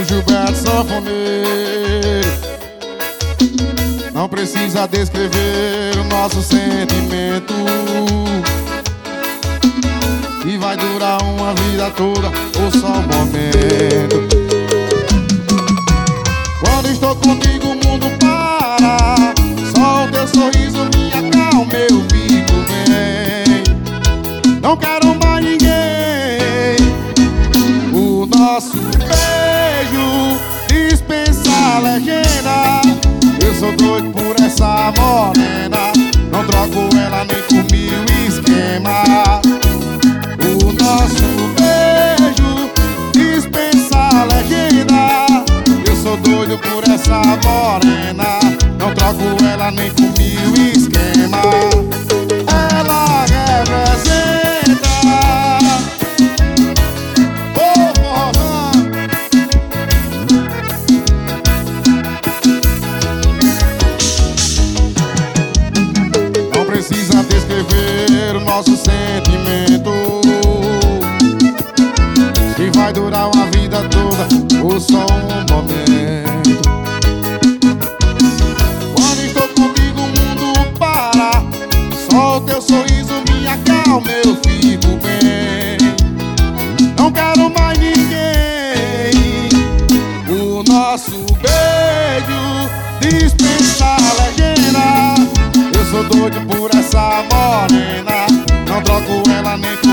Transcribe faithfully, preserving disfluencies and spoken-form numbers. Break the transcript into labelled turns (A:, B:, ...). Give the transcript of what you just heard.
A: do Gilberto Sanfoneiro. Não precisa descrever o nosso sentimento, e vai durar uma vida toda ou só um momento. Quando estou contigo o mundo para, só o teu sorriso me acalma, eu fico bem. Não quero mais ninguém. O nosso beijo dispensa a legenda. Eu sou doido por essa morena, não troco ela nem por mil esquema. O nosso beijo dispensa a legenda. Eu sou doido por essa morena, não troco ela nem por mil esquema. Ela representa oh, oh, oh. Não precisa descrever o nosso sentimento, que vai durar uma vida toda ou só um momento. Quando estou contigo o mundo para, só o teu sorriso me acalma, eu fico bem. Não quero mais ninguém. O nosso beijo dispensa a legenda. Eu sou doido por essa morena, não troco ela nem